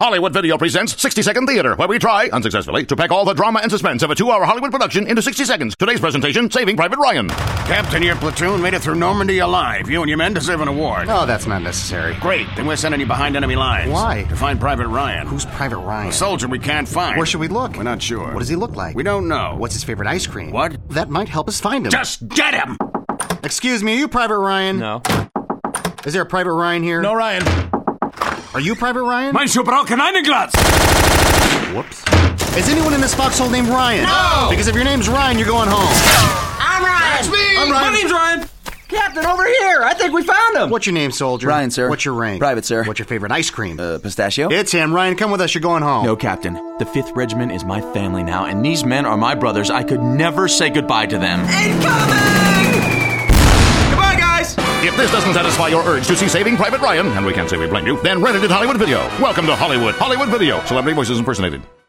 Hollywood Video presents 60-Second Theater, where we try, unsuccessfully, to pack all the drama and suspense of a 2-hour Hollywood production into 60 seconds. Today's presentation, Saving Private Ryan. Captain, your platoon made it through Normandy alive. You and your men deserve an award. Oh, that's not necessary. Great, then we're sending you behind enemy lines. Why? To find Private Ryan. Who's Private Ryan? A soldier we can't find. Where should we look? We're not sure. What does he look like? We don't know. What's his favorite ice cream? What? That might help us find him. Just get him! Excuse me, are you Private Ryan? No. Is there a Private Ryan here? No, Ryan. Are you Private Ryan? Mein Schubrauken Einenglatz! Whoops. Is anyone in this foxhole named Ryan? No! Because if your name's Ryan, you're going home. I'm Ryan! That's me! I'm Ryan. My name's Ryan. Captain, over here. I think we found him. What's your name, soldier? Ryan, sir. What's your rank? Private, sir. What's your favorite ice cream? Pistachio? It's him. Ryan, come with us. You're going home. No, Captain. The 5th Regiment is my family now, and these men are my brothers. I could never say goodbye to them. Incoming! Goodbye, guys! If this doesn't satisfy your urge to see Saving Private Ryan, and we can't say we blame you, then rent it at Hollywood Video. Welcome to Hollywood. Hollywood Video. Celebrity voices impersonated.